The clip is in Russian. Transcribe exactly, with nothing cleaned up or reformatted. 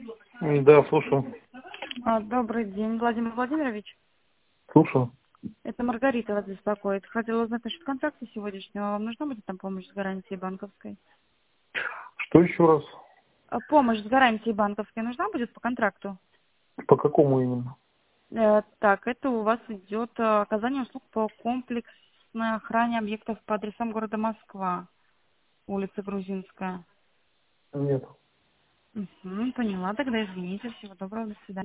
Да, слушаю. А, Добрый день, Владимир Владимирович. Слушаю. Это Маргарита вас беспокоит. Хотела узнать насчет контракта сегодняшнего. Вам нужна будет там помощь с гарантией банковской? Что еще раз? А, Помощь с гарантией банковской нужна будет по контракту? По какому именно? Э, так, это у вас идет э, оказание услуг по комплексной охране объектов по адресам города Москва, улица Грузинская. Нет. Угу, поняла, тогда извините. Всего доброго, до свидания.